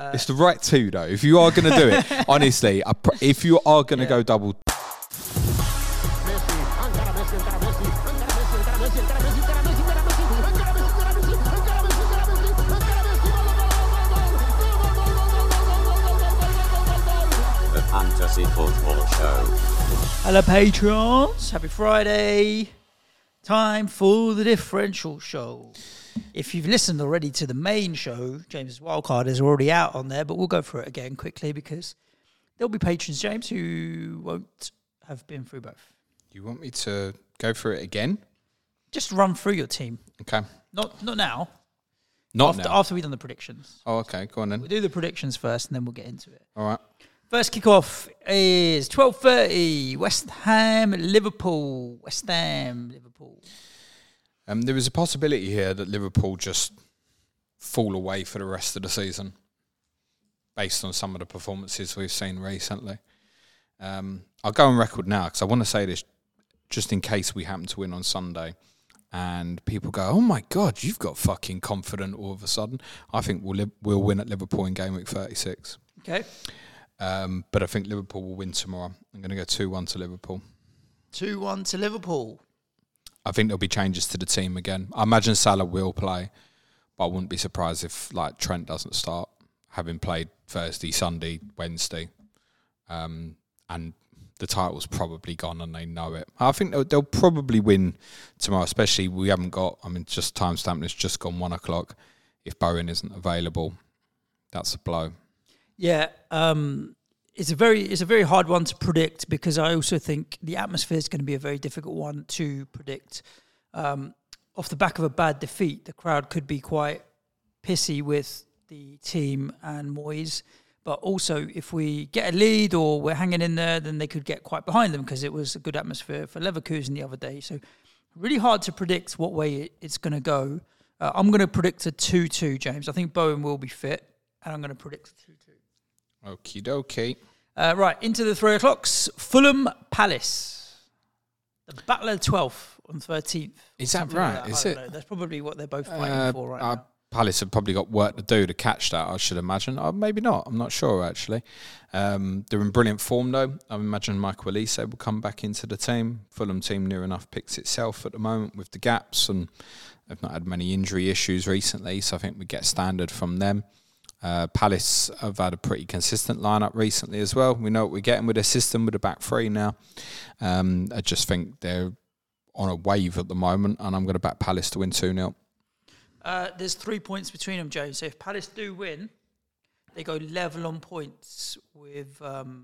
It's the right two, though. If you are going to do it, honestly, if you are going to go double... The Fantasy Football Show. Hello, Patrons. Happy Friday. Time for the differential show. If you've listened already to the main show, James's wildcard is already out on there, but we'll go through it again quickly because there'll be patrons, James, who won't have been through both. You want me to go through it again? Just run through your team. Okay. Not now. Not now. After we've done the predictions. Oh, okay. Go on then. We'll do the predictions first and then we'll get into it. All right. First kickoff is 12:30. West Ham, Liverpool. West Ham, Liverpool. There is a possibility here that Liverpool just fall away for the rest of the season based on some of the performances we've seen recently. I'll go on record now because I want to say this just in case we happen to win on Sunday and people go, oh my God, you've got fucking confident all of a sudden. I think we'll win at Liverpool in game week 36. Okay. But I think Liverpool will win tomorrow. I'm going to go 2-1 to Liverpool. 2-1 to Liverpool. I think there'll be changes to the team again. I imagine Salah will play, but I wouldn't be surprised if Trent doesn't start, having played Thursday, Sunday, Wednesday, and the title's probably gone and they know it. I think they'll probably win tomorrow, especially we haven't got, just timestamp, it's just gone 1 o'clock. If Bowen isn't available, that's a blow. Yeah, it's a very hard one to predict because I also think the atmosphere is going to be a very difficult one to predict. Off the back of a bad defeat, the crowd could be quite pissy with the team and Moyes. But also, if we get a lead or we're hanging in there, then they could get quite behind them because it was a good atmosphere for Leverkusen the other day. So really hard to predict what way it's going to go. I'm going to predict a 2-2, James. I think Bowen will be fit, and I'm going to predict a 2-2. Okie dokie. Right, into the 3 o'clocks. Fulham Palace. The Battle of the 12th on 13th. Is that right? Like Is I it? don't know. That's probably what they're both fighting for right now. Palace have probably got work to do to catch that, I should imagine. Maybe not. I'm not sure, actually. They're in brilliant form, though. I imagine Michael Olise will come back into the team. Fulham team near enough picks itself at the moment with the gaps, and they've not had many injury issues recently, so I think we get standard from them. Palace have had a pretty consistent lineup recently as well. We know what we're getting with their system with the back three now. I just think they're on a wave at the moment, and I'm going to back Palace to win 2-0. There's 3 points between them, Joe. So if Palace do win, they go level on points with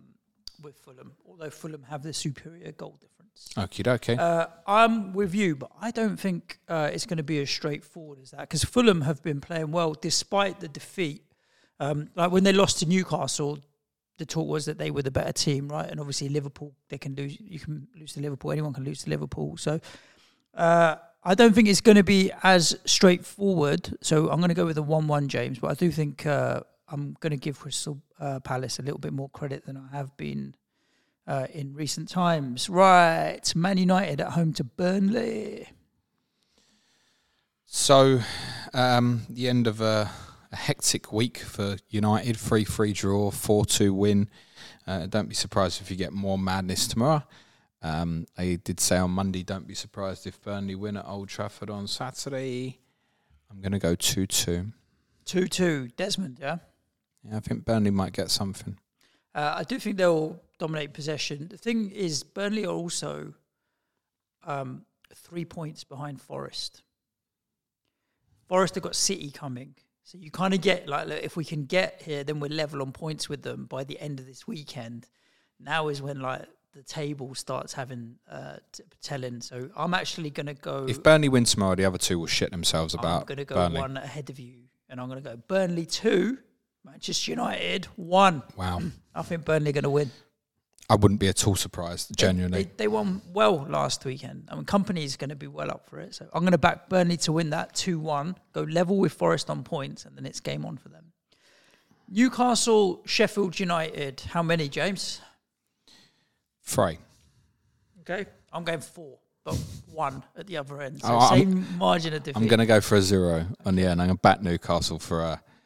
Fulham, although Fulham have the superior goal difference. Okie dokie. I'm with you, but I don't think it's going to be as straightforward as that because Fulham have been playing well despite the defeat. Like when they lost to Newcastle, the talk was that they were the better team, right? And obviously Liverpool, they can lose. You can lose to Liverpool. Anyone can lose to Liverpool. So I don't think it's going to be as straightforward. So I'm going to go with a 1-1, James. But I do think I'm going to give Crystal Palace a little bit more credit than I have been in recent times. Right, Man United at home to Burnley. So the end of a hectic week for United, 3-3 draw, 4-2 win. Don't be surprised if you get more madness tomorrow. I did say on Monday, don't be surprised if Burnley win at Old Trafford on Saturday. I'm going to go 2-2. 2-2, Desmond, yeah? Yeah, I think Burnley might get something. I do think they'll dominate possession. The thing is, Burnley are also 3 points behind Forest. Forest have got City coming. So you kind of get, like, look, if we can get here, then we're level on points with them by the end of this weekend. Now is when, like, the table starts having telling. So I'm actually going to go... If Burnley win tomorrow, the other two will shit themselves about I'm going to go Burnley. 1 ahead of you. And I'm going to go Burnley 2, Manchester United 1. Wow. I think Burnley are going to win. I wouldn't be at all surprised, genuinely. They won well last weekend. I mean, Company's going to be well up for it. So I'm going to back Burnley to win that 2-1, go level with Forest on points, and then it's game on for them. Newcastle, Sheffield United. How many, James? 3. Okay. I'm going 4, but 1 at the other end. So Oh, same margin of defeat. I'm going to go for a 0 on the end. I'm going to back Newcastle for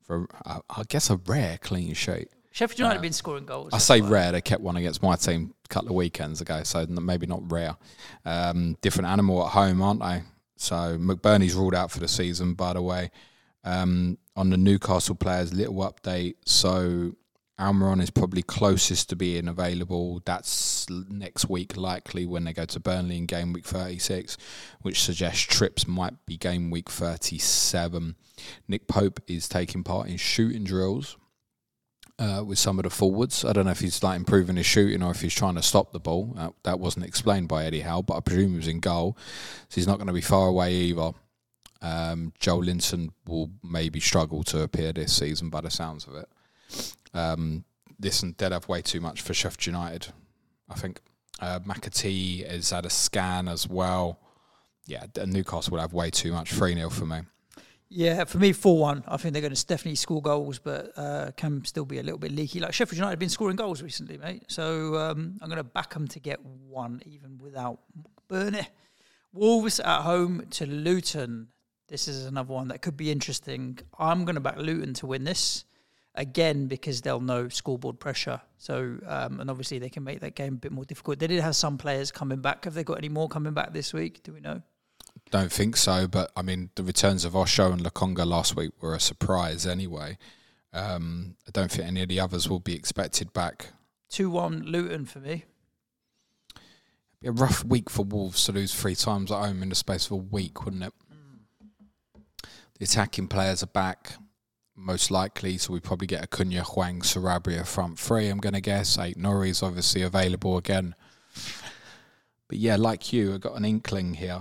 for, I guess, a rare clean sheet. Sheffield United have been scoring goals. I say rare. They kept one against my team a couple of weekends ago, so maybe not rare. Different animal at home, aren't they? So McBurney's ruled out for the season, by the way. On the Newcastle players, little update. So Almiron is probably closest to being available. That's next week, likely, when they go to Burnley in game week 36, which suggests Trips might be game week 37. Nick Pope is taking part in shooting drills with some of the forwards. I don't know if he's like improving his shooting or if he's trying to stop the ball. That wasn't explained by Eddie Howe, but I presume he was in goal, so he's not going to be far away either. Joe Linton will maybe struggle to appear this season by the sounds of it. Listen, they'd have way too much for Sheffield United, I think. McAtee has had a scan as well. Yeah, Newcastle will have way too much. 3-0 for me. Yeah, for me, 4-1. I think they're going to definitely score goals, but can still be a little bit leaky. Like Sheffield United have been scoring goals recently, mate. So I'm going to back them to get one, even without Burnley. Wolves at home to Luton. This is another one that could be interesting. I'm going to back Luton to win this, again, because they'll know scoreboard pressure. So, and obviously they can make that game a bit more difficult. They did have some players coming back. Have they got any more coming back this week? Do we know? Don't think so, but I mean, the returns of Osho and Lokonga last week were a surprise anyway. I don't think any of the others will be expected back. 2-1 Luton for me. It'd be a rough week for Wolves to lose 3 times at home in the space of a week, wouldn't it? The attacking players are back, most likely, so we probably get Acuna, Hwang, Sarabia front 3, I'm going to guess. Aït-Nouri is obviously available again. But yeah, like you, I got an inkling here.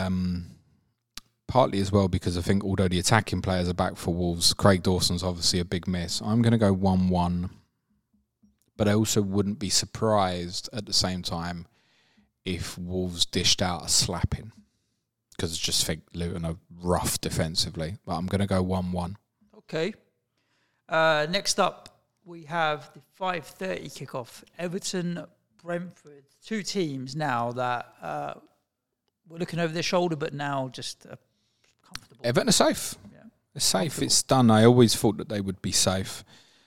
Partly as well because I think although the attacking players are back for Wolves, Craig Dawson's obviously a big miss. I'm going to go 1-1. But I also wouldn't be surprised at the same time if Wolves dished out a slapping. Because I just think Luton are rough defensively. But I'm going to go 1-1. Okay. Next up, we have the 5:30 kickoff. Everton, Brentford. 2 teams now that were looking over their shoulder, but now just comfortable. Everton are safe. Yeah. They're safe. It's done. I always thought that they would be safe.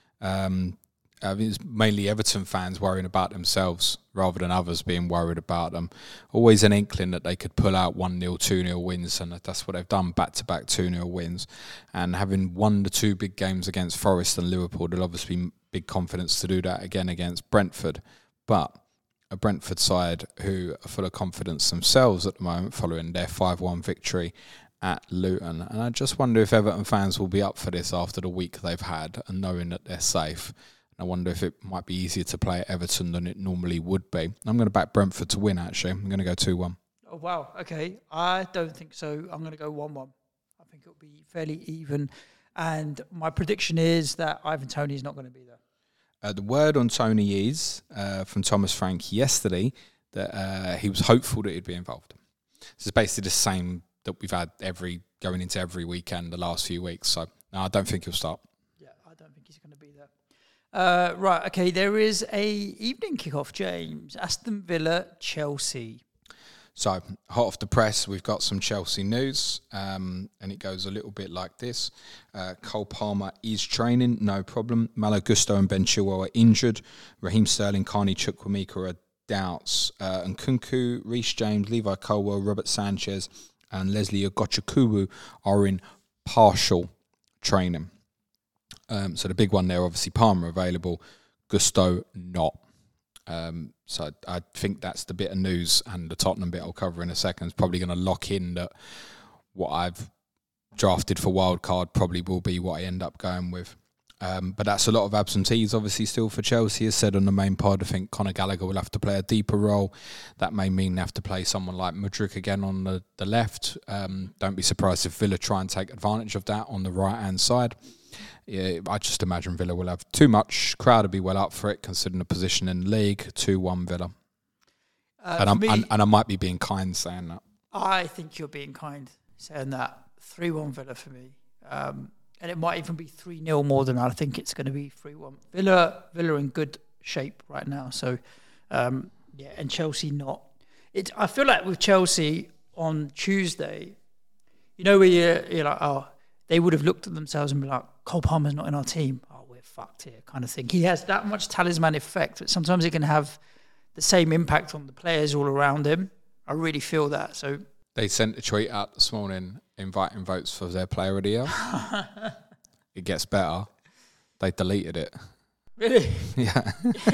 I mean, it's mainly Everton fans worrying about themselves rather than others being worried about them. Always an inkling that they could pull out 1-0, 2-0 wins, and that's what they've done, back-to-back 2-0 wins. And having won the 2 big games against Forest and Liverpool, they'll obviously be big confidence to do that again against Brentford. But a Brentford side who are full of confidence themselves at the moment following their 5-1 victory at Luton. And I just wonder if Everton fans will be up for this after the week they've had and knowing that they're safe. I wonder if it might be easier to play at Everton than it normally would be. I'm going to back Brentford to win, actually. I'm going to go 2-1. Oh, wow. Okay. I don't think so. I'm going to go 1-1. I think it'll be fairly even. And my prediction is that Ivan Toney is not going to be there. The word on Toney is, from Thomas Frank yesterday, that he was hopeful that he'd be involved. This is basically the same that we've had going into every weekend the last few weeks. So, no, I don't think he'll start. Yeah, I don't think he's going to be there. Right, okay, there is a evening kickoff, James. Aston Villa, Chelsea. So, hot off the press, we've got some Chelsea news, and it goes a little bit like this. Cole Palmer is training, no problem. Malo Gusto and Ben Chilwell are injured. Raheem Sterling, Carney Chukwuemeka are doubts. And Nkunku, Reece James, Levi Colwell, Robert Sanchez, and Leslie Ogochukwu are in partial training. So the big one there, obviously Palmer available, Gusto not. So I think that's the bit of news, and the Tottenham bit I'll cover in a second. Is probably going to lock in that what I've drafted for wildcard probably will be what I end up going with. But that's a lot of absentees, obviously, still for Chelsea. As said on the main pod, I think Conor Gallagher will have to play a deeper role. That may mean they have to play someone like Mudryk again on the left. Don't be surprised if Villa try and take advantage of that on the right-hand side. Yeah, I just imagine Villa will have too much. Crowd will be well up for it, considering the position in the league. 2-1 Villa. And I might be being kind saying that. I think you're being kind saying that. 3-1 Villa for me. And it might even be 3-0 more than that. I think it's going to be 3-1. Villa are in good shape right now. So, and Chelsea not. I feel like with Chelsea on Tuesday, where you're like, oh, they would have looked at themselves and been like, Cole Palmer's not in our team. Oh, we're fucked here, kind of thing. He has that much talisman effect that sometimes it can have the same impact on the players all around him. I really feel that. So they sent a tweet out this morning inviting votes for their player of the year. It gets better. They deleted it. Really? Yeah.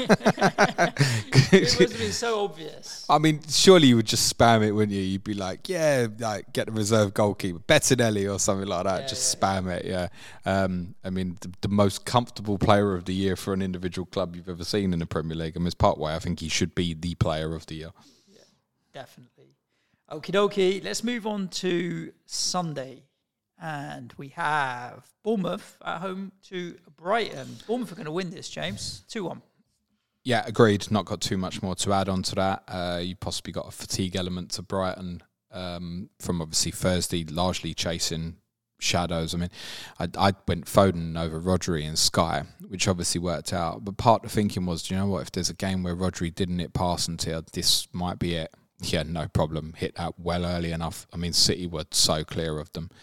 It must have been so obvious. I mean, surely you would just spam it, wouldn't you? You'd be like, yeah, like get the reserve goalkeeper, Bettinelli or something like that. Spam it, yeah. I mean, the most comfortable player of the year for an individual club you've ever seen in the Premier League. And Ms. Partway, I think he should be the player of the year. Yeah, definitely. Okie dokie. Let's move on to Sunday. And we have Bournemouth at home to Brighton. Bournemouth are going to win this, James. 2-1. Yeah, agreed. Not got too much more to add on to that. You possibly got a fatigue element to Brighton from obviously Thursday, largely chasing shadows. I mean, I went Foden over Rodri and Sky, which obviously worked out. But part of the thinking was, do you know what? If there's a game where Rodri didn't hit pass until this might be it. Yeah, no problem. Hit that well early enough. I mean, City were so clear of them.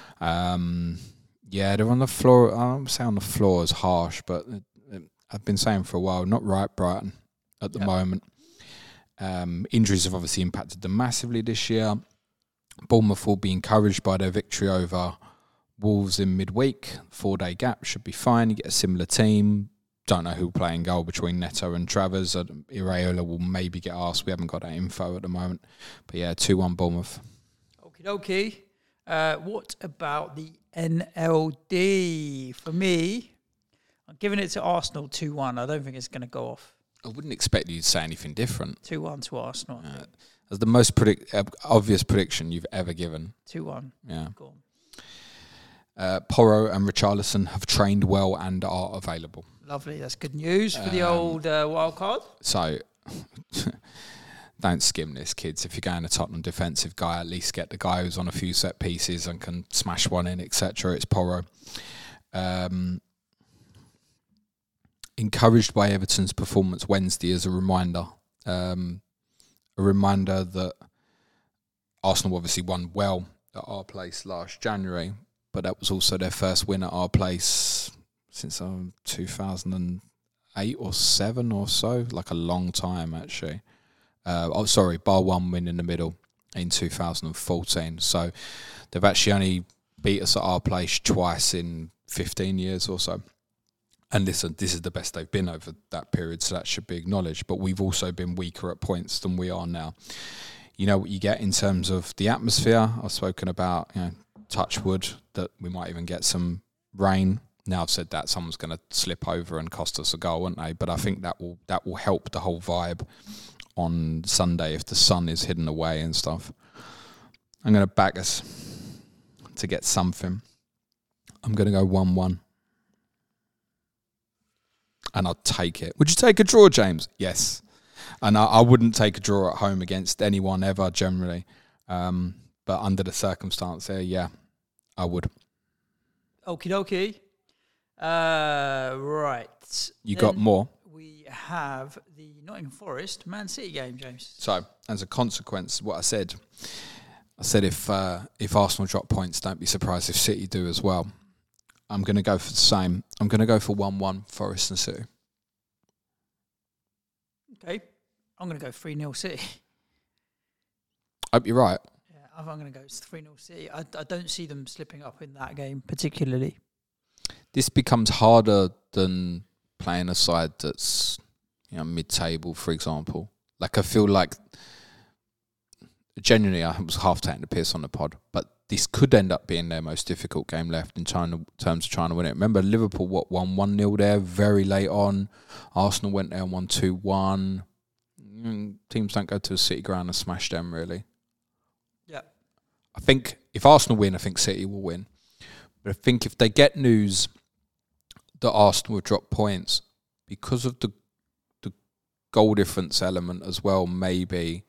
Yeah, they're on the floor. I'm saying on the floor is harsh, but I've been saying for a while, not right, Brighton, at the moment. Injuries have obviously impacted them massively this year. Bournemouth will be encouraged by their victory over Wolves in midweek. 4-day gap should be fine. You get a similar team. Don't know who will play in goal between Neto and Travers. Iraola will maybe get asked. We haven't got that info at the moment. But yeah, 2-1 Bournemouth. Okie dokie. What about the NLD? For me, I'm giving it to Arsenal 2-1. I don't think it's going to go off. I wouldn't expect you to say anything different. 2-1 to Arsenal. That's the most obvious prediction you've ever given. 2-1. Yeah. Go on. Porro and Richarlison have trained well and are available. Lovely. That's good news for the old wild card. So, don't skim this, kids. If you're going to Tottenham defensive guy, at least get the guy who's on a few set pieces and can smash one in, etc. It's Porro. Encouraged by Everton's performance Wednesday as a reminder. A reminder that Arsenal obviously won well at our place last January, but that was also their first win at our place since 2008 or 7 or so, like a long time actually. Bar one win in the middle in 2014. So they've actually only beat us at our place twice in 15 years or so. And listen, this is the best they've been over that period, so that should be acknowledged. But we've also been weaker at points than we are now. You know what you get in terms of the atmosphere. I've spoken about, touch wood, that we might even get some rain. Now I've said that, someone's going to slip over and cost us a goal, won't they? But I think that will help the whole vibe on Sunday if the sun is hidden away and stuff. I'm going to back us to get something. I'm going to go 1-1. And I'll take it. Would you take a draw, James? Yes. And I wouldn't take a draw at home against anyone ever, generally. But under the circumstance there, yeah, I would. Okie dokie. Right. You got more? We have the Nottingham Forest Man City game, James. So, as a consequence of what I said if Arsenal drop points, don't be surprised if City do as well. I'm going to go for the same. I'm going to go for 1-1 Forest and City. Okay. I'm going to go 3-0 City. I hope you're right. Yeah, I'm going to go 3-0 City. I don't see them slipping up in that game particularly. This becomes harder than playing a side that's mid-table, for example. Like, I feel like, genuinely, I was half taking the piss on the pod, but this could end up being their most difficult game left in terms of trying to win it. Remember, Liverpool, won 1-0 there very late on. Arsenal went there and won 2-1. Teams don't go to the City ground and smash them, really. Yeah. I think if Arsenal win, I think City will win. But I think if they get news that Arsenal will drop points, because of the goal difference element as well, maybe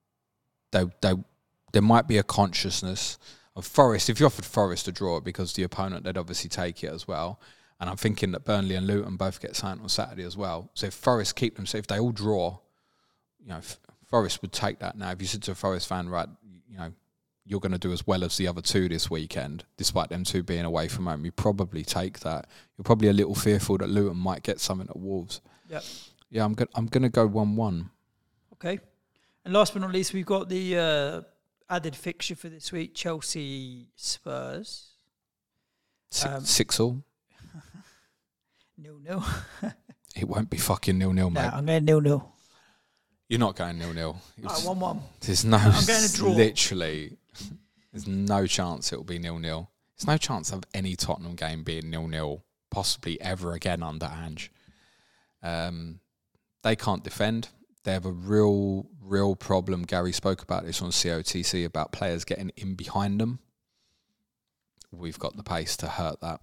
there might be a consciousness of Forest. If you offered Forest a draw, because the opponent, they'd obviously take it as well. And I'm thinking that Burnley and Luton both get something on Saturday as well. So if Forest keep them, so if they all draw, Forest would take that now. If you said to a Forest fan, right, you're going to do as well as the other two this weekend, despite them two being away from home, you probably take that. You're probably a little fearful that Luton might get something at Wolves. Yep. Yeah, I'm going to go 1-1. Okay. And last but not least, we've got the added fixture for this week, Chelsea Spurs. 6-all. 0-0. It won't be fucking 0-0, mate. No, I'm going 0-0. You're not going 0-0. 1-1. There's no, I'm going to draw. Literally, there's no chance it will be 0-0. There's no chance of any Tottenham game being 0-0, possibly ever again under Ange. They can't defend. They have a real problem. Gary spoke about this on COTC about players getting in behind them. We've got the pace to hurt that.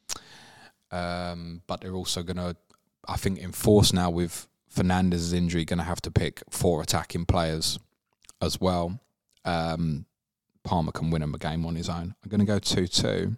But they're also going to, I think, enforce now with Fernandez's injury, going to have to pick 4 attacking players as well. Palmer can win him a game on his own. I'm going to go 2-2.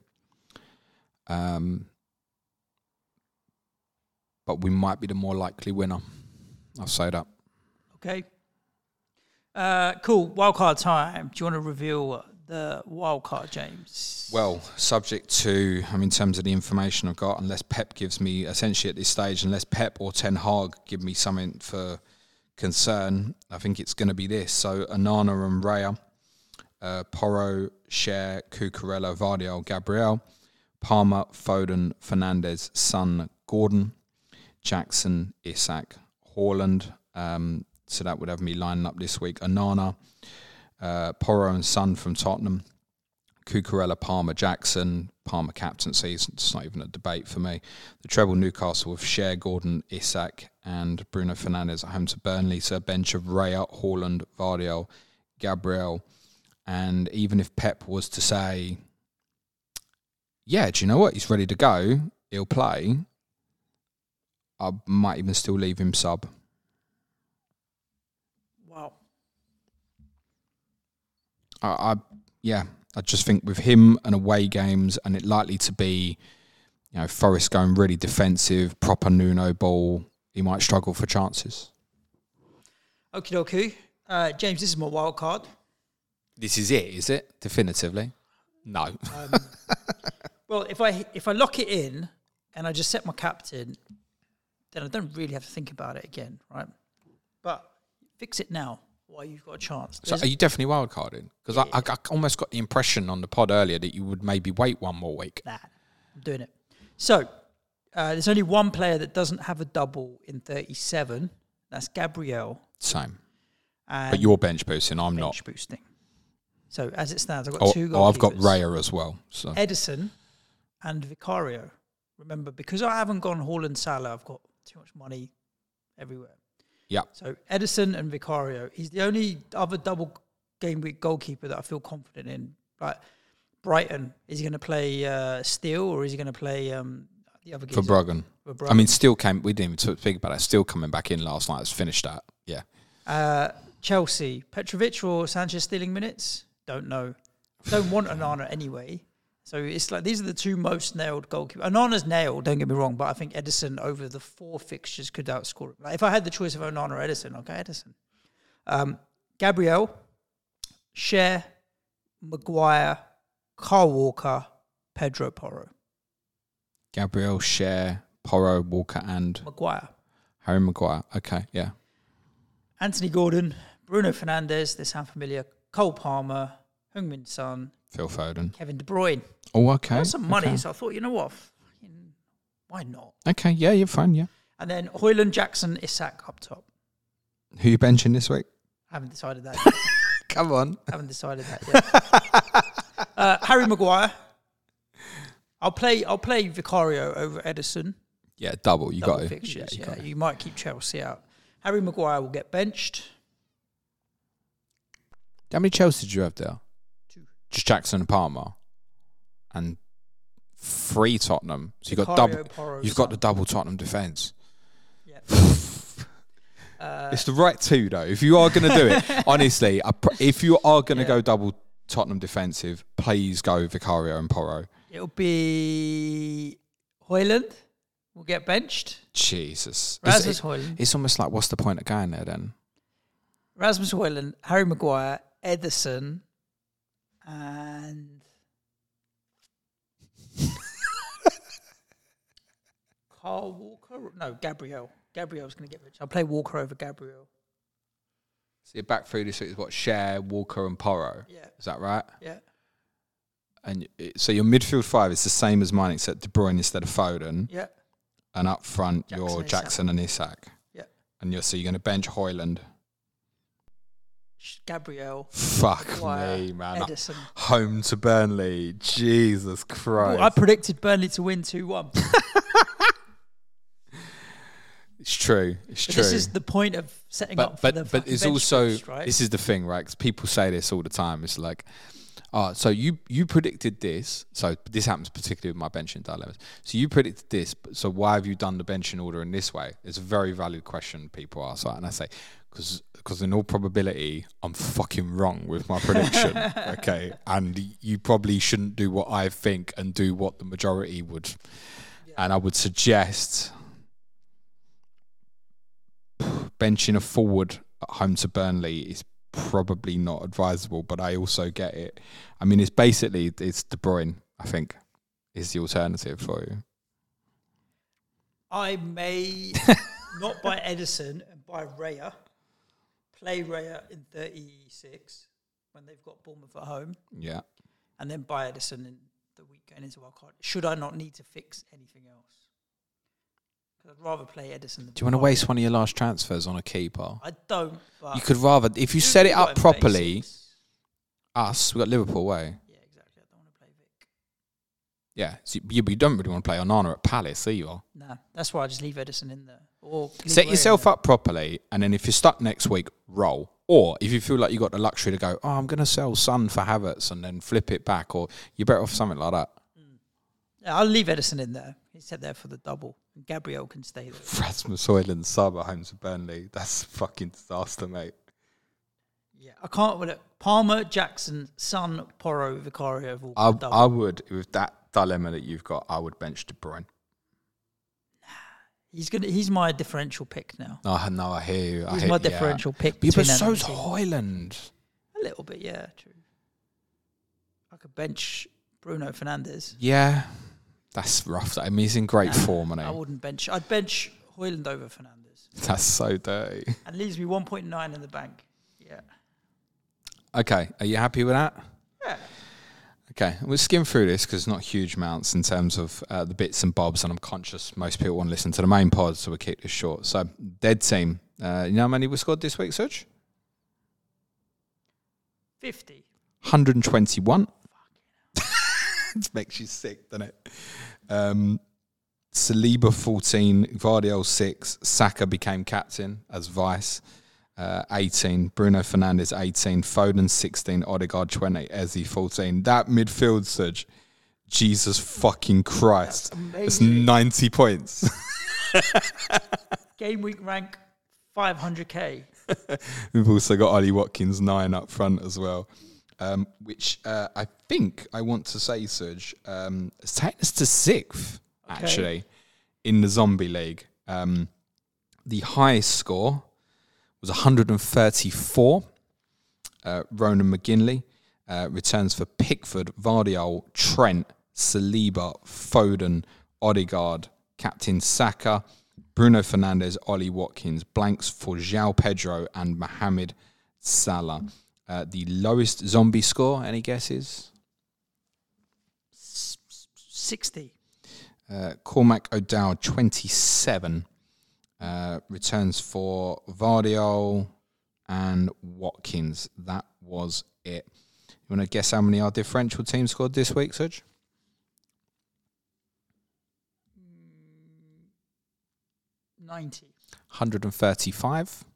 But we might be the more likely winner. I'll say that. Okay. Cool. Wildcard time. Do you want to reveal the wildcard, James? Well, subject to, in terms of the information I've got, unless Pep gives me, essentially at this stage, unless Pep or Ten Hag give me something for concern, I think it's going to be this. So Onana and Raya, Porro, Cher, Cucurella, Vardiol, Gabriel, Palmer, Foden, Fernandez, Son, Gordon, Jackson, Isak, Haaland. So that would have me lining up this week. Onana, Porro and Son from Tottenham, Cucurella, Palmer, Jackson, Palmer captaincy. It's not even a debate for me. The treble Newcastle with Cher, Gordon, Isak and Bruno Fernandes at home to Burnley. So a bench of Raya, Haaland, Vardiol, Gabriel. And even if Pep was to say, yeah, do you know what? He's ready to go. He'll play. I might even still leave him sub. Wow. I just think with him and away games and it likely to be, Forest going really defensive, proper Nuno ball, he might struggle for chances. Okie dokie. James, this is my wild card. This is it, is it? Definitively? No. Well, if I lock it in and I just set my captain, then I don't really have to think about it again, right? But fix it now while you've got a chance. So are you definitely wildcarding? Because I almost got the impression on the pod earlier that you would maybe wait one more week. Nah, I'm doing it. So there's only one player that doesn't have a double in 37. That's Gabriel. Same. And but you're bench boosting, I'm not. Bench boosting. So as it stands, I've got 2 goalkeepers. I've got Raya as well. So Edison and Vicario. Remember, because I haven't gone Haaland, Salah, I've got too much money everywhere. Yeah. So Edison and Vicario. He's the only other double game week goalkeeper that I feel confident in. Like Brighton, is he going to play Steele or is he going to play the other geezer? Verbruggen. Steele came. We didn't even speak about that. Steele coming back in last night. Has finished that. Yeah. Chelsea, Petrovic or Sanchez stealing minutes? Don't know. Don't want Onana anyway. So it's like these are the 2 most nailed goalkeepers. Onana's nailed, don't get me wrong, but I think Edison over the 4 fixtures could outscore him. Like if I had the choice of Onana or Edison, I'll go Edison. Gabriel, Cher, Maguire, Kyle Walker, Pedro Porro. Gabriel, Cher, Porro, Walker and Maguire. Harry Maguire. Okay, yeah. Anthony Gordon, Bruno Fernandes, they sound familiar. Cole Palmer, Heung-min Son, Phil Foden, Kevin De Bruyne. Oh, okay. I got some money, okay. so I thought, you know what? Why not? Okay, yeah, you're fine, yeah. And then Højlund, Jackson, Isak up top. Who you benching this week? I haven't decided that yet. Come on. Haven't decided that yet. Harry Maguire. I'll play Vicario over Edison. Yeah, double. You got to. Fixtures. Yeah, you might keep Chelsea out. Harry Maguire will get benched. How many Chelsea did you have there? 2. Just Jackson and Palmer, and 3 Tottenham. So you got Vicario, double. Porro, You've got the double Tottenham defence. Yeah. It's the right 2 though. If you are going to do it, honestly, if you are going to go double Tottenham defensive, please go Vicario and Porro. It'll be Højlund will get benched. Jesus. Rasmus Højlund. It's almost like, what's the point of going there then? Rasmus Højlund, Harry Maguire, Edison, And Carl Walker? No, Gabriel. Gabriel's going to get rich. I'll play Walker over Gabriel. So your back three this week is what? Cher, Walker and Porro? Yeah. Is that right? Yeah. And so your midfield five is the same as mine except De Bruyne instead of Foden. Yeah. And up front, Jackson, you're Jackson and Isak. Yeah. And you're going to bench Højlund. Gabriel. Fuck Dwyer, me, man. Edison. Home to Burnley. Jesus Christ. Well, I predicted Burnley to win 2-1. It's true. It's true. This is the point of setting up for the But it's bench also, boost, right? this is the thing, right? 'Cause people say this all the time. It's like, so you predicted this. So this happens particularly with my benching dilemmas. So you predicted this. So why have you done the benching order in this way? It's a very valid question people ask. Right? And I say, because in all probability, I'm fucking wrong with my prediction. Okay. And you probably shouldn't do what I think and do what the majority would. Yeah. And I would suggest benching a forward at home to Burnley is probably not advisable, but I also get it. I mean, it's De Bruyne, I think, is the alternative for you. I may not buy Edison and buy Raya. Play Raya in 36 when they've got Bournemouth at home. Yeah. And then buy Edison in the week going into our card. Should I not need to fix anything else? I'd rather play Edison. Do you want to waste one of your last transfers on a keeper? I don't. But you could rather, if you set it up properly, we got Liverpool away. Yeah, exactly. I don't want to play Vic. Yeah, so you don't really want to play Onana at Palace, either. No, that's why I just leave Edison in there. Or set yourself up properly, and then if you're stuck next week, roll. Or if you feel like you've got the luxury to go, I'm going to sell Son for Havertz and then flip it back, or you're better off something like that. Yeah, I'll leave Edison in there. He's set there for the double. And Gabriel can stay there. Rasmus Højlund sub at home to Burnley. That's a fucking disaster, mate. Yeah, I can't with it. Palmer, Jackson, Son, Porro, Vicario. I would, with that dilemma that you've got, I would bench De Bruyne. He's my differential pick now. Oh, no, I hear you. He's my differential pick. But so's Højlund. A little bit, yeah, true. I could bench Bruno Fernandes. Yeah, that's rough. I mean, he's in great form, isn't he? I wouldn't bench. I'd bench Højlund over Fernandes. That's so dirty. And leaves me 1.9 in the bank. Yeah. Okay, are you happy with that? Yeah. Okay, we'll skim through this because it's not huge amounts in terms of the bits and bobs, and I'm conscious most people want to listen to the main pod, so we'll keep this short. So, dead team. You know how many we scored this week, Such? 50. 121. It makes you sick, doesn't it? Saliba 14, Gvardiol 6, Saka became captain as vice, 18, Bruno Fernandes 18, Foden 16, Odegaard 20, Eze 14. That midfield surge, Jesus fucking Christ. It's 90 points. Game week rank 500k. We've also got Ollie Watkins 9 up front as well. Which I think I want to say, Serge, it's taken us to 6th, actually, in the Zombie League. The highest score was 134. Ronan McGinley returns for Pickford, Gvardiol, Trent, Saliba, Foden, Odegaard, Captain Saka, Bruno Fernandes, Ollie Watkins, blanks for João Pedro and Mohamed Salah. The lowest zombie score, any guesses? 60. Cormac O'Dowd, 27. Returns for Gvardiol and Watkins. That was it. You want to guess how many our differential team scored this week, Suj? 90. 135.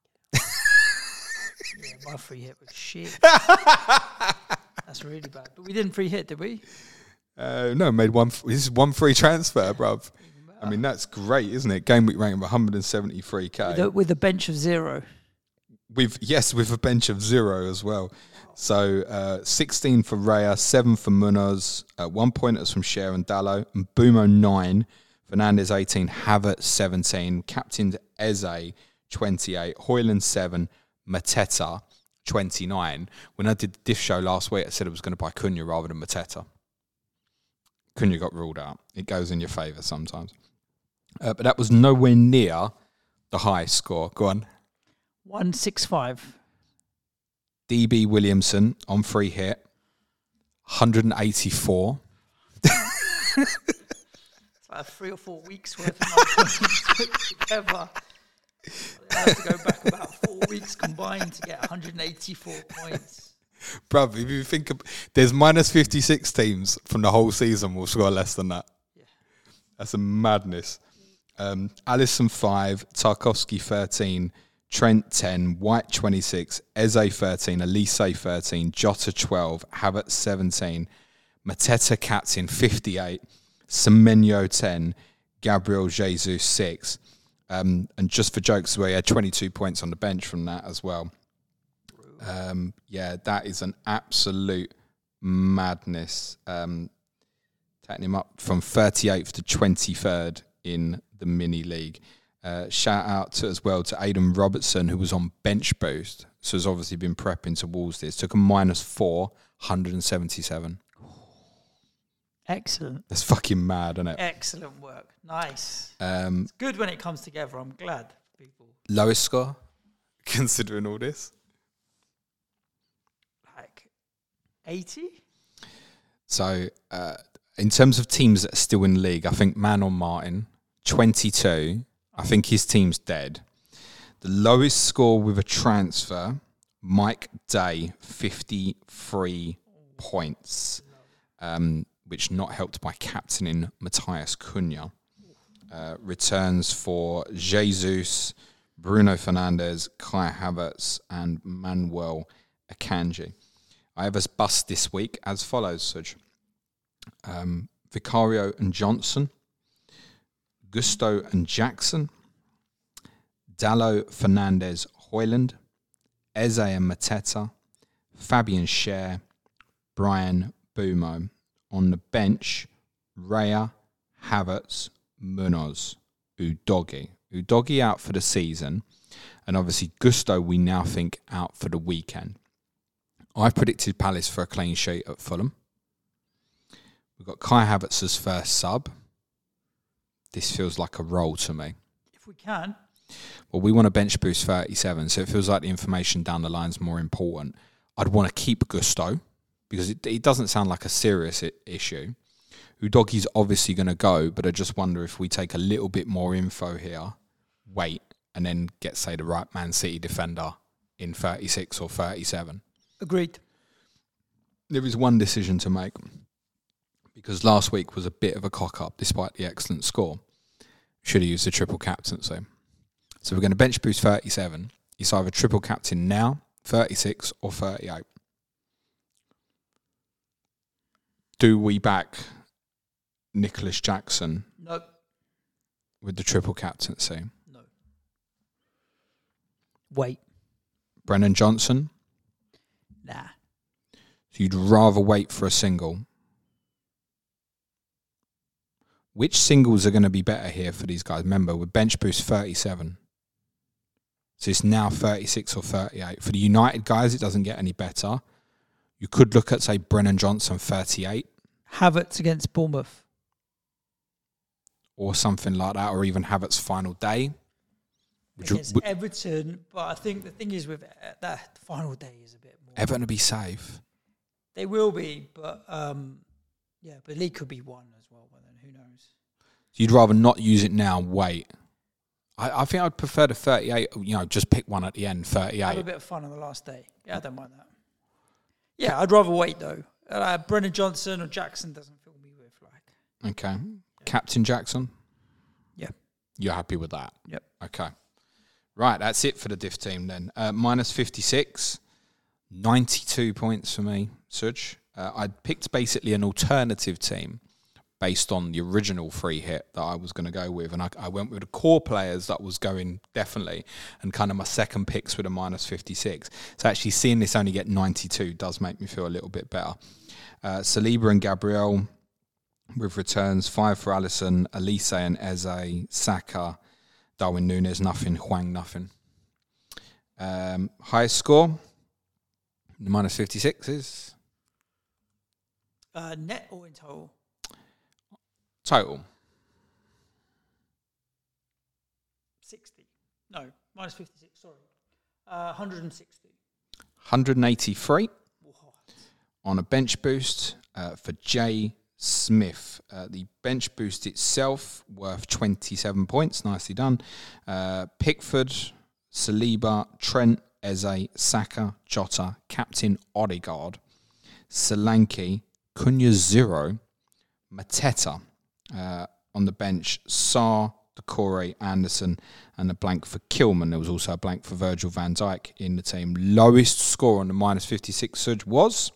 Yeah, my free hit was shit. That's really bad. But we didn't free hit, did we? No, made one. This is one free transfer, bruv. I mean, that's great, isn't it? Game week rank of 173k. With a bench of 0. With a bench of 0 as well. So 16 for Raya, 7 for Munoz, 1 pointers from Cher and Dallo, and Bumo 9, Fernandes 18, Havertz 17, captained Eze 28, Højlund 7, Mateta 29. When I did the diff show last week, I said I was going to buy Cunha rather than Mateta. Cunha got ruled out. It goes in your favour sometimes. But that was nowhere near the highest score. Go on. 165. DB Williamson on free hit, 184. It's like 3 or 4 weeks worth of my points put together. I have to go back about 4 weeks combined to get 184 points. Bruv, if you think there's minus 56 teams from the whole season will score less than that. Yeah. That's a madness. Alisson 5, Tarkovsky 13, Trent 10, White 26, Eze 13, Elise 13, Jota 12, Havertz 17, Mateta captain 58, Semenyo 10, Gabriel Jesus 6. And just for jokes as well, he had 22 points on the bench from that as well. Yeah, that is an absolute madness. Taking him up from 38th to 23rd in the mini league. Shout out to as well to Aidan Robertson, who was on bench boost, so has obviously been prepping towards this. Took a -4, 177. Excellent. That's fucking mad, isn't it? Excellent work. Nice. It's good when it comes together. I'm glad people. Lowest score, considering all this? Like 80? So, in terms of teams that are still in the league, I think Manon Martin, 22. I think his team's dead. The lowest score with a transfer, Mike Day, 53 points, which not helped by captaining Matthias Cunha. Returns for Jesus, Bruno Fernandes, Kai Havertz, and Manuel Akanji. I have us bust this week as follows, Suj. Vicario and Johnson, Gusto and Jackson, Dallo, Fernandes, Hoyland, Eze and Mateta, Fabian Schär, Brian Bumo. On the bench, Raya, Havertz, Munoz, Udogi. Udogi out for the season, and obviously Gusto we now think out for the weekend. I've predicted Palace for a clean sheet at Fulham. We've got Kai Havertz as first sub. This feels like a roll to me. If we can. Well, we want to bench boost 37, so it feels like the information down the line is more important. I'd want to keep Gusto, because it doesn't sound like a serious issue. Udogi's obviously going to go, but I just wonder if we take a little bit more info here, wait, and then get, say, the right Man City defender in 36 or 37. Agreed. There is one decision to make, because last week was a bit of a cock-up despite the excellent score. Should have used the triple captaincy. So we're going to bench boost 37. It's either triple captain now, 36 or 38. Do we back Nicholas Jackson? No. With the triple captaincy? No. Wait. Brennan Johnson? Nah. So you'd rather wait for a single? Which singles are going to be better here for these guys? Remember, with bench boost 37. So it's now 36 or 38. For the United guys, it doesn't get any better. You could look at, say, Brennan Johnson, 38. Havertz against Bournemouth. Or something like that, or even Havertz's final day. Against Everton, but I think the thing is with that final day is a bit more... Everton to be safe. They will be, but yeah, but the league could be won as well, but then who knows? You'd rather not use it now and wait. I think I'd prefer the 38, just pick one at the end, 38. Have a bit of fun on the last day. Yeah, I don't mind that. Yeah, I'd rather wait though. Brennan Johnson or Jackson doesn't fill me with like. Okay. Captain Jackson? Yeah. You're happy with that? Yep. Okay. Right, that's it for the diff team then. Minus 56, 92 points for me, Suj. I'd picked basically an alternative team based on the original free hit that I was going to go with. And I went with the core players that was going definitely. And kind of my second picks with a minus 56. So actually seeing this only get 92 does make me feel a little bit better. Saliba and Gabriel with returns. 5 for Alisson, Elise and Eze, Saka, Darwin Núñez, nothing. Hwang, nothing. Highest score, The minus 56 is Net or in total? total. 60. No, minus 56, sorry. 160. 183 What? on a bench boost for Jay Smith. The bench boost itself worth 27 points. Nicely done. Pickford, Saliba, Trent, Eze, Saka, Jota, Captain Odegaard, Solanke, Cunha 0, Mateta on the bench, Sarr, Decore, Anderson, and a blank for Kilman. There was also a blank for Virgil van Dijk in the team. Lowest score on the minus 56 surge was?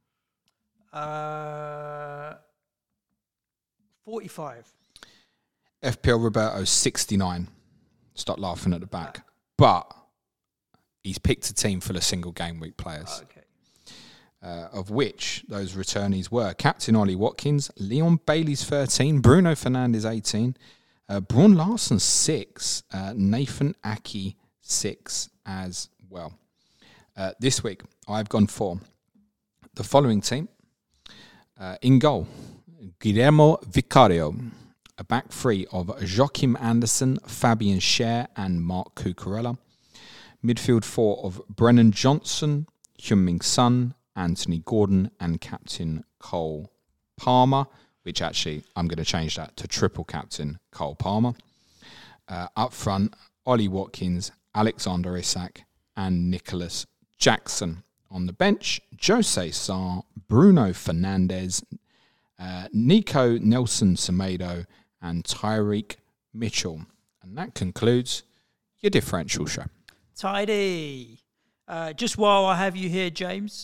45. FPL Roberto 69. Stop laughing at the back. But he's picked a team full of single game week players. Okay. Of which those returnees were Captain Ollie Watkins, Leon Bailey's 13, Bruno Fernandes 18, Braun Larson 6, Nathan Aki 6 as well. This week I've gone for the following team. In goal, Guillermo Vicario, a back three of Joachim Anderson, Fabian Schär and Mark Cucurella. Midfield 4 of Brennan Johnson, Heung-min Son, Anthony Gordon and Captain Cole Palmer, which actually I'm going to change that to triple Captain Cole Palmer. Up front, Ollie Watkins, Alexander Isak and Nicholas Jackson. On the bench, Jose Sarr, Bruno Fernandes, Nico Nelson Semedo and Tyreek Mitchell. And that concludes your differential show. Tidy. Just while I have you here, James,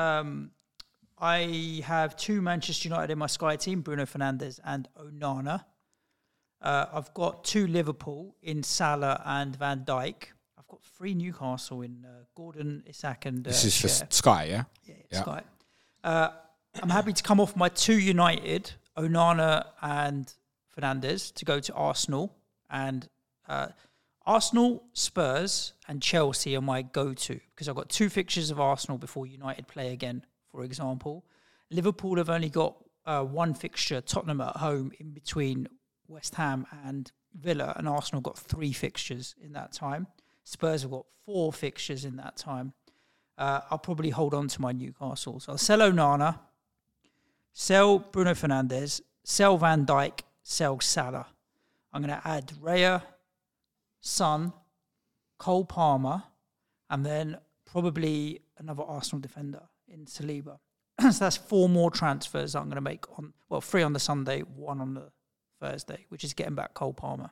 I have 2 Manchester United in my Sky team, Bruno Fernandes and Onana. I've got 2 Liverpool in Salah and Van Dijk. I've got 3 Newcastle in Gordon, Isak and This is for Schär. Sky, yeah? Yeah, Sky. I'm happy to come off my 2 United, Onana and Fernandes, to go to Arsenal. And Arsenal, Spurs and Chelsea are my go-to because I've got 2 fixtures of Arsenal before United play again, for example. Liverpool have only got 1 fixture, Tottenham at home, in between West Ham and Villa, and Arsenal got 3 fixtures in that time. Spurs have got 4 fixtures in that time. I'll probably hold on to my Newcastle. So I'll sell Onana, sell Bruno Fernandes, sell Van Dijk, sell Salah. I'm going to add Raya, Son, Cole Palmer, and then probably another Arsenal defender in Saliba. So that's 4 more transfers I'm going to make 3 on the Sunday, 1 on the Thursday, which is getting back Cole Palmer.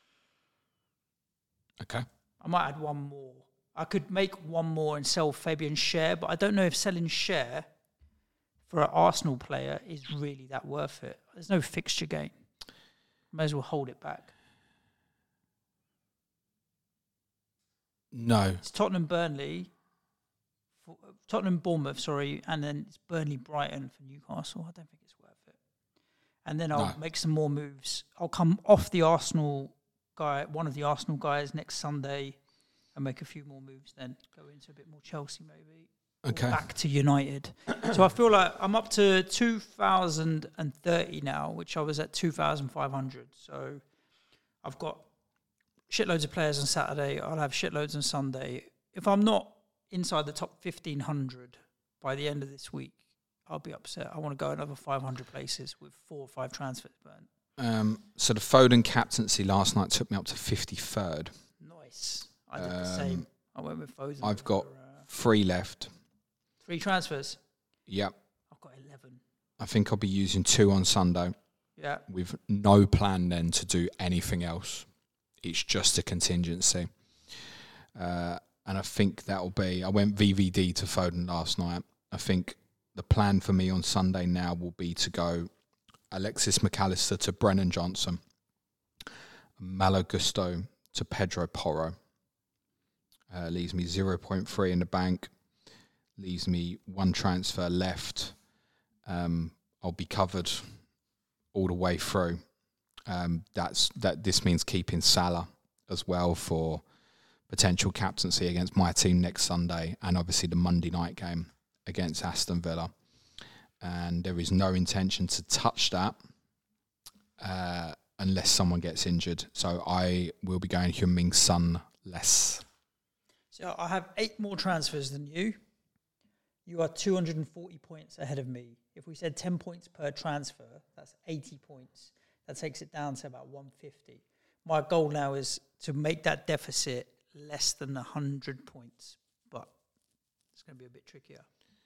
Okay. I might add 1 more. I could make 1 more and sell Fabian Schär, but I don't know if selling Schär for an Arsenal player is really that worth it. There's no fixture gain. May as well hold it back. No. It's Bournemouth, and then it's Burnley-Brighton for Newcastle. I don't think it's worth it. And then I'll make some more moves. I'll come off the Arsenal guy, one of the Arsenal guys next Sunday, and make a few more moves then. Go into a bit more Chelsea maybe. Okay. Or back to United. So I feel like I'm up to 2,030 now, which I was at 2,500. So I've got shitloads of players on Saturday. I'll have shitloads on Sunday. If I'm not inside the top 1,500 by the end of this week, I'll be upset. I want to go another 500 places with 4 or 5 transfers burnt. So the Foden captaincy last night took me up to 53rd. Nice. I did the same. I went with Foden. I've got 3 left. 3 transfers? Yep. I've got 11. I think I'll be using 2 on Sunday. Yeah. With no plan then to do anything else. It's just a contingency. And I think that'll be... I went VVD to Foden last night. I think the plan for me on Sunday now will be to go Alexis McAllister to Brennan Johnson, Malo Gusto to Pedro Porro. Leaves me 0.3 in the bank. Leaves me 1 transfer left. I'll be covered all the way through. This means keeping Salah as well for potential captaincy against my team next Sunday, and obviously the Monday night game against Aston Villa. And there is no intention to touch that unless someone gets injured. So I will be going Heung-min Son less. So I have 8 more transfers than you. You are 240 points ahead of me. If we said 10 points per transfer, that's 80 points. That takes it down to about 150. My goal now is to make that deficit less than 100 points, but it's going to be a bit trickier.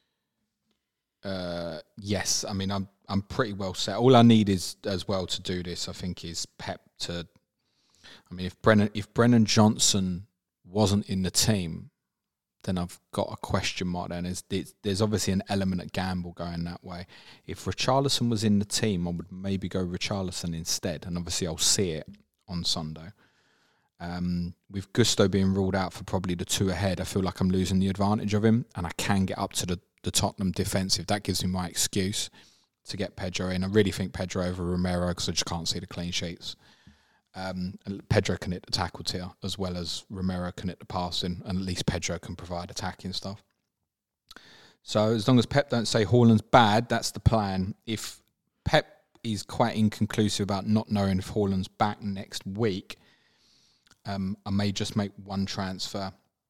Yes, I mean I'm pretty well set. All I need is as well to do this, I think, is Pep to. I mean, if Brennan Johnson wasn't in the team, then I've got a question mark there. And there's obviously an element of gamble going that way. If Richarlison was in the team, I would maybe go Richarlison instead, and obviously I'll see it on Sunday. With Gusto being ruled out for probably the 2 ahead, I feel like I'm losing the advantage of him, and I can get up to the Tottenham defensive. That gives me my excuse to get Pedro in. I really think Pedro over Romero because I just can't see the clean sheets. And Pedro can hit the tackle tier as well as Romero can hit the passing, and at least Pedro can provide attacking stuff. So as long as Pep don't say Haaland's bad, that's the plan. If Pep is quite inconclusive about not knowing if Haaland's back next week, I may just make one transfer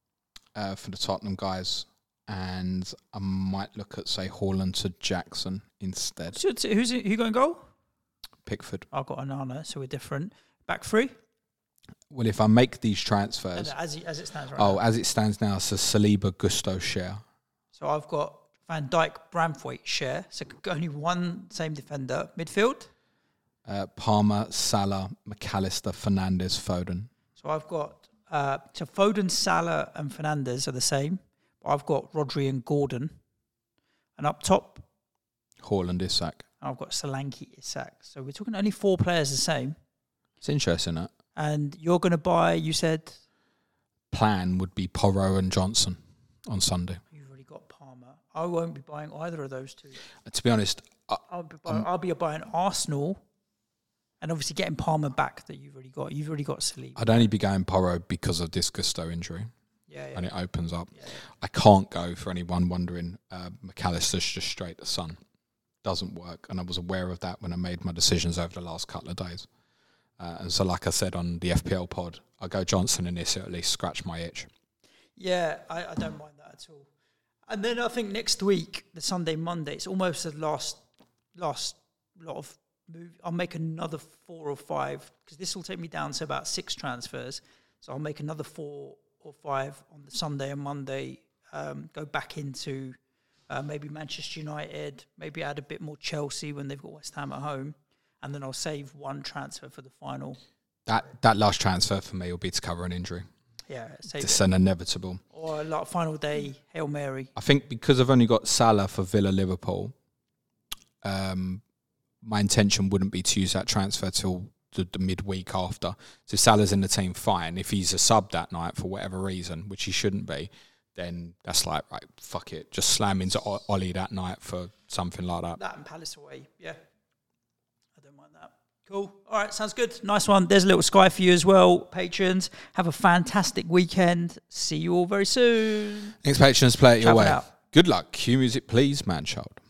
for the Tottenham guys, and I might look at, say, Haaland to Jackson instead. Who going goal? Pickford. I've got Onana, so we're different. Back 3? Well, if I make these transfers... As it stands right now. As it stands now, it's a Saliba, Gusto, Schär. So I've got Van Dijk, Branthwaite, Schär. So only one same defender. Midfield? Palmer, Salah, McAllister, Fernandes, Foden. So I've got... so Foden, Salah and Fernandes are the same. I've got Rodri and Gordon. And up top... Haaland, Isak. I've got Solanke, Isak. So we're talking only 4 players the same. It's interesting, that. And you're going to buy, you said... Plan would be Porro and Johnson on Sunday. You've already got Palmer. I won't be buying either of those 2. To be honest... I'll be buying Arsenal and obviously getting Palmer back that you've already got. You've already got Saliba. I'd only be going Porro because of this Gusto injury. Yeah. And it opens up. Yeah. I can't go, for anyone wondering, McAllister's just straight to Son. Doesn't work. And I was aware of that when I made my decisions over the last couple of days. And so, like I said on the FPL pod, I'll go Johnson in this, at least scratch my itch. Yeah, I don't mind that at all. And then I think next week, the Sunday, Monday, it's almost the last lot of move. I'll make another 4 or 5, because this will take me down to about 6 transfers. So I'll make another 4 or 5 on the Sunday and Monday, go back into maybe Manchester United, maybe add a bit more Chelsea when they've got West Ham at home. And then I'll save 1 transfer for the final. That last transfer for me will be to cover an injury. Yeah, save it's it. an inevitable. Or like final day, Hail Mary. I think because I've only got Salah for Villa Liverpool, my intention wouldn't be to use that transfer till the midweek after. So if Salah's in the team, fine. If he's a sub that night for whatever reason, which he shouldn't be, then that's like, right, fuck it. Just slam into Ollie that night for something like that. That and Palace away, yeah. I don't mind that. Cool. All right, sounds good. Nice one. There's a little Sky for you as well, patrons. Have a fantastic weekend. See you all very soon. Thanks, patrons. Play it your Travel way. out. Good luck. Cue music, please, man child.